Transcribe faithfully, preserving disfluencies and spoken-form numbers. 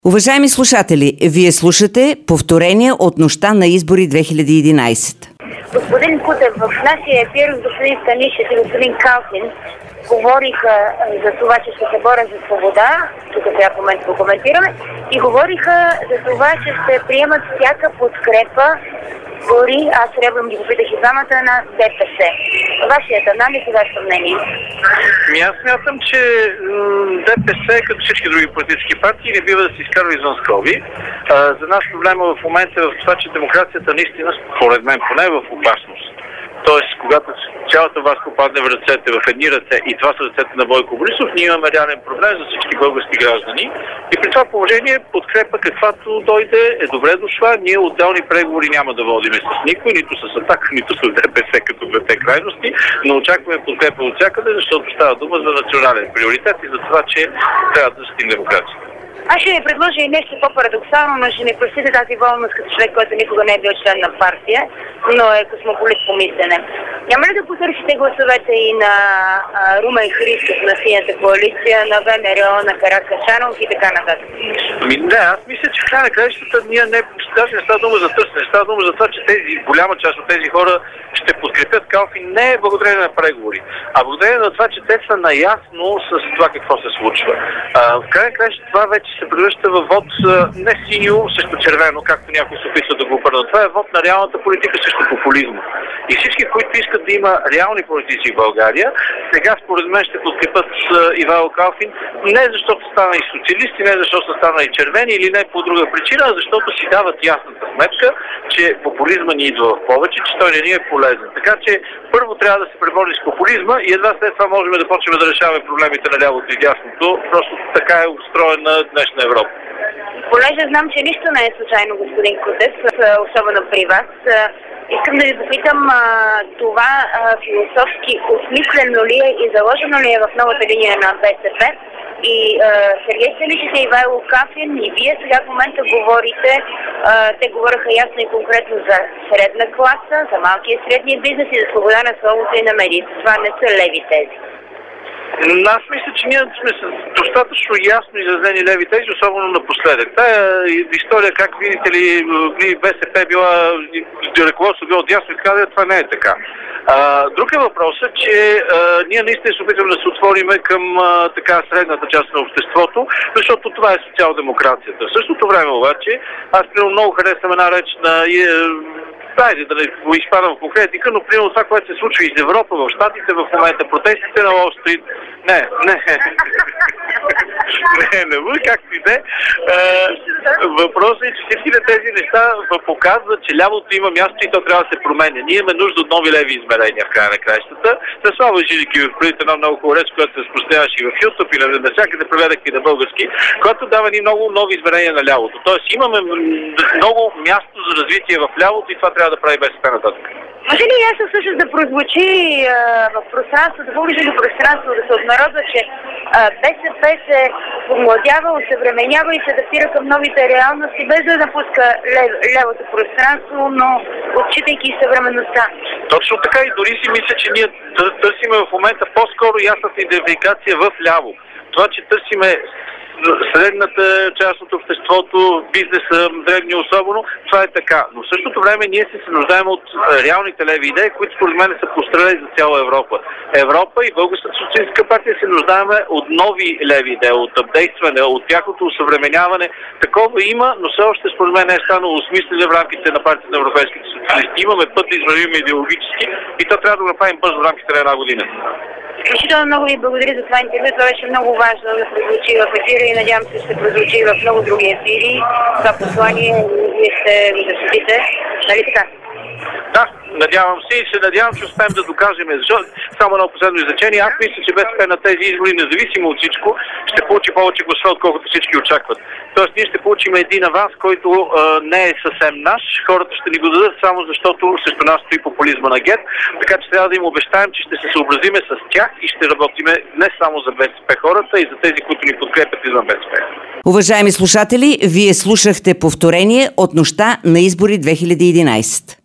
Уважаеми слушатели, вие слушате повторение от нощта на избори две хиляди и единадесета. Господин Кутев, в нашия ефир господин Станишев и господин Калфин говориха за това, че ще се борят за свобода, тук сега в момента го коментираме, и говориха за това, че ще приемат всяка подкрепа, дори аз ребром ги попитах и двамата на ДПС. Вашият анализ и вашето мнение? Ми аз смятам, че ДПС, като всички други политически партии, не бива да се изкарва извън скоби. За нас проблема в момента е в това, че демокрацията наистина, според мен поне, е в опасност. Тоест, когато цялата власт попадне в ръцете, в едни ръце, и това са ръцете на Бойко Борисов, ние имаме реален проблем за всички български граждани. И при това положение подкрепа каквато дойде е добре дошла. Ние отделни преговори няма да водиме с никой, нито с Атака, нито с ДПС като двете крайности, но очакваме подкрепа от всякъде, защото става дума за национален приоритет и за това, че трябва да защитим демокрация. Аз ще ви предложа и нещо по-парадоксално, но ще ми простите тази волност като човек, който никога не е бил член на партия, но е космополит по мислене. Няма ли да потърсите гласовете и на а, Румен Христов, на Синята коалиция, на ВМРО, на Каракачанов и така нататък? Ами не, аз мисля, че в край на краищата ние не, даже не става дума за търсене, става дума за това, че тези, голяма част от тези хора ще подкрепят Калфин не благодарение на преговори, а благодарение на това, че те са наясно с това какво се случва. А, в край на краищата това вече се превръща във вод не синьо срещу червено, както някой се описва да го обърнат. Това е вод на реалната политика срещу популизма. И всички, които искат да има реални политици в България, сега според мен ще подкрепят Ивайло Калфин, не защото стана и социалисти, не защото са станали червени или не по друга причина, а защото си дават ясната сметка, че популизма ни идва в повече, че той не ни е полезен. Така че първо трябва да се преборим с популизма и едва след това можем да почнем да решаваме проблемите на лявото и дясното. Просто така е устроена днешна Европа. Понеже знам, че нищо не е случайно, господин Кутев, особено при вас, искам да ви попитам, това философски осмислено ли е и заложено ли е в новата линия на БСП? И Сергей Станишев и Ивайло Калфин, и вие сега в момента говорите, а, те говориха ясно и конкретно за средна класа, за малкия и средния бизнес и за свобода на словото и на медиите. Това не са леви тези. Аз мисля, че ние сме достатъчно ясно изразени леви тези, особено напоследък. Тая история, как видите ли, БСП била, ръководство било дясно и така, това не е така. А, друг е въпросът, че а, ние наистина се опитваме да се отвориме към а, така средната част на обществото, защото това е социал-демокрацията. В същото време обаче, аз примерно много харесвам една реч на Дайде да не го изпадам в конкретика, но примерно това, което се случва из Европа, в Щатите в момента, протестите на Уол Стрит, не, не, не, не, не, както и де. Въпросът е, че всичките тези неща показват, че лявото има място и то трябва да се променя. Ние имаме нужда от нови леви измерения в края на краищата. За Слава Жилики ви преди една много хубава реч, която се разпространяваше и в YouTube и навсякъде преведах и на български, която дава ни много нови измерения на лявото. Тоест имаме много място за развитие в лявото и това трябва да прави БСП нататък. Може ли ясно всъщност да прозвучи а, в пространството, публичното пространство, да се обнародва, че а, БСП се помладява, усъвременява и се адаптира към новите реалности, без да напуска лев, левото пространство, но отчитайки съвременността? Точно така и дори си мисля, че ние търсиме в момента по-скоро ясната идентификация в ляво. Това, че търсиме средната част от обществото, бизнеса, древни особено, това е така. Но в същото време ние се нуждаем от реалните леви идеи, които според мен са пострадали за цяла Европа. Европа и Българската социалистическа партия се нуждаеме от нови леви идеи, от апдейтване, от тяхното усъвременяване. Такова има, но все още според мен не е станало осмислене в рамките на партията на европейските социалисти. Имаме път да извървим идеологически и то трябва да го направим бързо в рамките на една година. Изключително много ви благодаря за това интервю. Това беше много важно да прозвучи в ефира и надявам се ще прозвучи в много други ефири. Това послание вие ще го защитите. Нали така? Да, надявам се и се надявам, че успеем да докажем. Защото само едно последно изречение. Аз мисля, че БСП на тези избори, независимо от всичко, ще получи повече гласове, отколкото всички очакват. Тоест ние ще получим един аванс, който а, не е съвсем наш. Хората ще ни го дадат само защото срещу нас стои популизма на ГЕРБ. Така че трябва да им обещаем, че ще се съобразиме с тях и ще работиме не само за БСП хората, и за тези, които ни подкрепят извън БСП. Уважаеми слушатели, вие слушахте повторение от нощта на избори две хиляди и единадесета.